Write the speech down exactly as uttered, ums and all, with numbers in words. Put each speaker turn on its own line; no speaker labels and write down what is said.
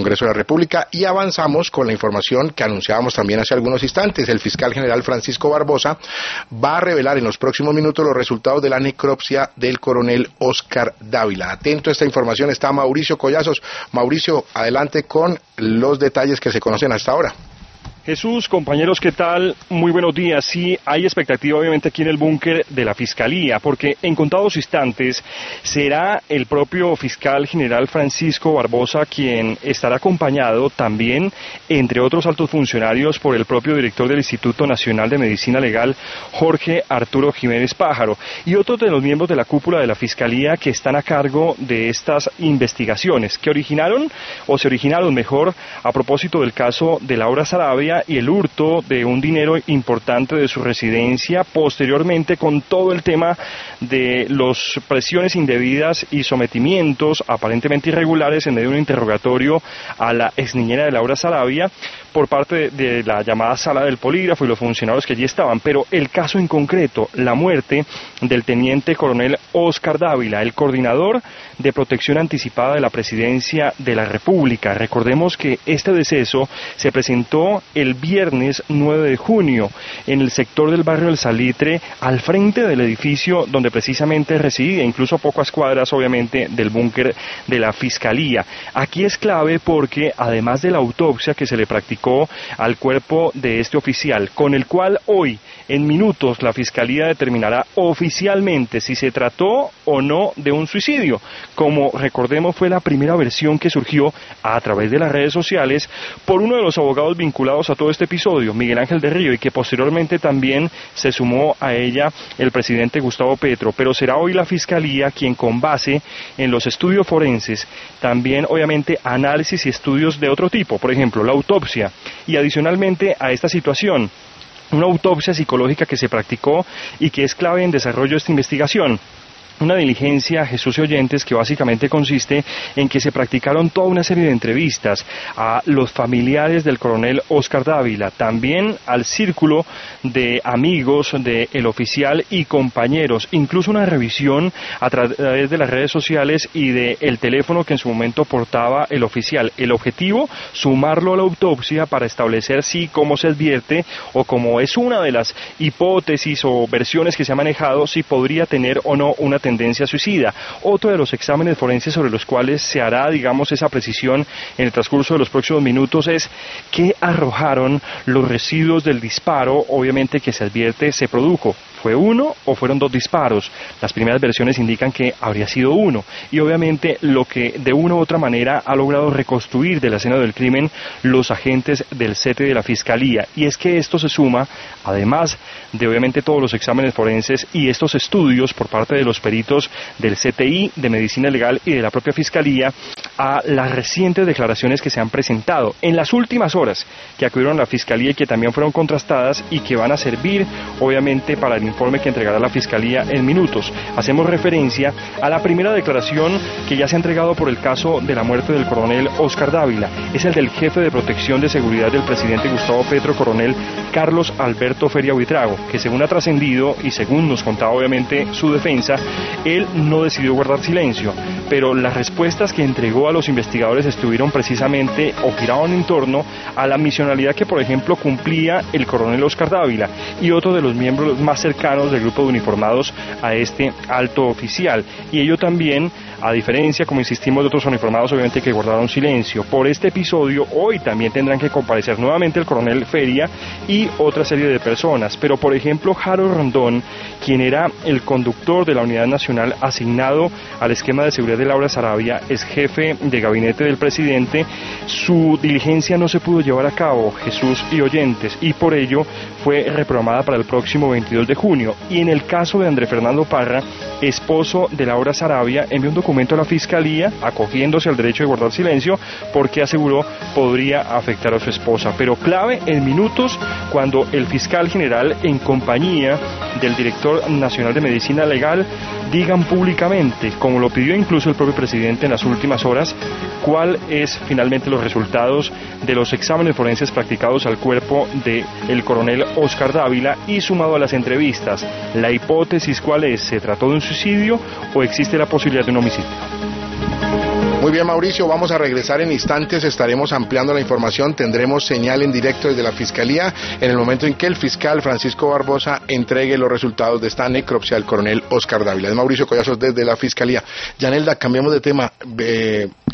Congreso de la República y avanzamos con la información que anunciábamos también hace algunos instantes. El fiscal general Francisco Barbosa va a revelar en los próximos minutos los resultados de la necropsia del coronel Óscar Dávila. Atento a esta información está Mauricio Collazos. Mauricio, adelante con los detalles que se conocen hasta ahora.
Jesús, compañeros, ¿qué tal? Muy buenos días. Sí, hay expectativa obviamente aquí en el búnker de la Fiscalía, porque en contados instantes será el propio fiscal general Francisco Barbosa quien estará acompañado también, entre otros altos funcionarios, por el propio director del Instituto Nacional de Medicina Legal, Jorge Arturo Jiménez Pájaro, y otros de los miembros de la cúpula de la Fiscalía que están a cargo de estas investigaciones, que originaron, o se originaron mejor, a propósito del caso de Laura Sarabia y el hurto de un dinero importante de su residencia, posteriormente con todo el tema de las presiones indebidas y sometimientos aparentemente irregulares en medio de un interrogatorio a la exniñera de Laura Sarabia por parte de, de la llamada sala del polígrafo y los funcionarios que allí estaban. Pero el caso en concreto, la muerte del teniente coronel Óscar Dávila, el coordinador de protección anticipada de la Presidencia de la República. Recordemos que este deceso se presentó el viernes nueve de junio en el sector del barrio del Salitre, al frente del edificio donde precisamente residía, incluso a pocas cuadras obviamente del búnker de la Fiscalía. Aquí es clave porque además de la autopsia que se le practicó al cuerpo de este oficial, con el cual hoy en minutos la Fiscalía determinará oficialmente si se trató o no de un suicidio, como recordemos fue la primera versión que surgió a través de las redes sociales por uno de los abogados vinculados a todo este episodio, Miguel Ángel de Río, y que posteriormente también se sumó a ella el presidente Gustavo Petro. Pero será hoy la Fiscalía quien, con base en los estudios forenses, también obviamente análisis y estudios de otro tipo, por ejemplo la autopsia, y adicionalmente a esta situación, una autopsia psicológica que se practicó y que es clave en desarrollo de esta investigación. Una diligencia, Jesús y oyentes, que básicamente consiste en que se practicaron toda una serie de entrevistas a los familiares del coronel Óscar Dávila, también al círculo de amigos del oficial y compañeros, incluso una revisión a través de las redes sociales y del teléfono que en su momento portaba el oficial. El objetivo, sumarlo a la autopsia para establecer si, como se advierte, o como es una de las hipótesis o versiones que se ha manejado, si podría tener o no una tendencia tendencia suicida. Otro de los exámenes forenses sobre los cuales se hará, digamos, esa precisión en el transcurso de los próximos minutos es qué arrojaron los residuos del disparo, obviamente que se advierte se produjo. ¿Fue uno o fueron dos disparos? Las primeras versiones indican que habría sido uno, y obviamente lo que de una u otra manera ha logrado reconstruir de la escena del crimen los agentes del C T de la Fiscalía, y es que esto se suma, además de obviamente todos los exámenes forenses y estos estudios por parte de los peritos del C T I, de Medicina Legal y de la propia Fiscalía, a las recientes declaraciones que se han presentado en las últimas horas, que acudieron a la Fiscalía y que también fueron contrastadas y que van a servir obviamente para el informe que entregará la Fiscalía en minutos. Hacemos referencia a la primera declaración que ya se ha entregado por el caso de la muerte del coronel Óscar Dávila. Es el del jefe de protección de seguridad del presidente Gustavo Petro, coronel Carlos Alberto Feria Buitrago, que según ha trascendido y según nos contaba obviamente su defensa, él no decidió guardar silencio, pero las respuestas que entregó a los investigadores estuvieron precisamente o giraban en torno a la misionalidad que, por ejemplo, cumplía el coronel Óscar Dávila y otro de los miembros más cercanos del grupo de uniformados a este alto oficial, y ello también, a diferencia, como insistimos, de otros uniformados obviamente que guardaron silencio. Por este episodio hoy también tendrán que comparecer nuevamente el coronel Feria y otra serie de personas, pero por ejemplo Harold Rondón, quien era el conductor de la Unidad Nacional asignado al esquema de seguridad de Laura Sarabia, es jefe de gabinete del presidente, su diligencia no se pudo llevar a cabo, Jesús y oyentes, y por ello fue reprogramada para el próximo veintidós de junio. Y en el caso de André Fernando Parra, esposo de Laura Sarabia, envió un documento a la Fiscalía acogiéndose al derecho de guardar silencio porque aseguró podría afectar a su esposa. Pero clave en minutos cuando el fiscal general, en compañía del director nacional de Medicina Legal, digan públicamente, como lo pidió incluso el propio presidente en las últimas horas, cuál es finalmente los resultados de los exámenes forenses practicados al cuerpo del coronel Óscar Dávila y sumado a las entrevistas, la hipótesis cuál es, ¿se trató de un suicidio o existe la posibilidad de un homicidio?
Muy bien, Mauricio, vamos a regresar en instantes, estaremos ampliando la información, tendremos señal en directo desde la Fiscalía en el momento en que el fiscal Francisco Barbosa entregue los resultados de esta necropsia del coronel Oscar Dávila. Es Mauricio Collazos desde la Fiscalía. Yanelda, cambiamos de tema. Eh,